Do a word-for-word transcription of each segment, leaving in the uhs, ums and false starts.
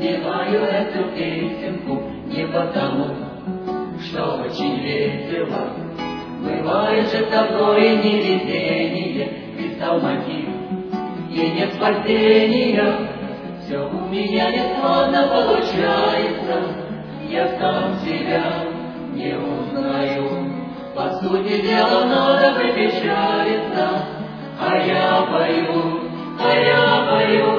Спеваю эту песенку не потому, что очень весело. Бывает же такое невезение, писал мотив, и нет спасения. Все у меня нескладно получается, я сам себя не узнаю. По сути дела надо бы печалиться, а я пою, а я пою,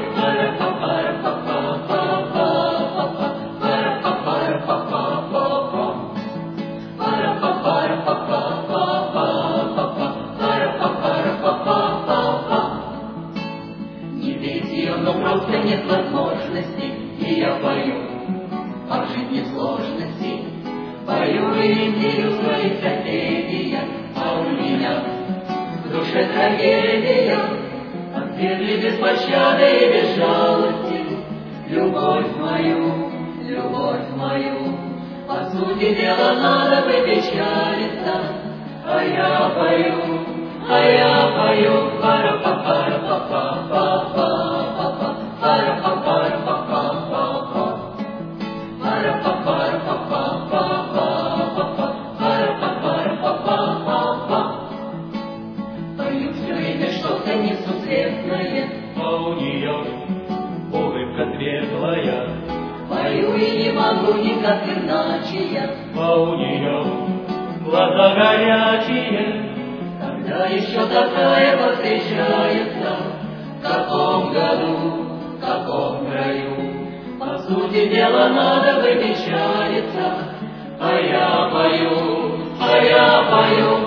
но просто нет возможности, и я пою о жизни сложности. Пою и визирю своих соседей, а у меня в душе трагедия. От петли без пощады и без жалости. Любовь мою, любовь мою, по сути дела надо бы печалиться, а я пою, а я пою, пара-па-пара-па-па-па-па. Пою все время что-то несусветное, а у нее улыбка светлая. Пою и не могу никак иначе я, А у нее глаза горячие. когда еще такая повстречается, в каком году, в каком краю. По сути дела надо бы печалиться, а я пою, а я пою.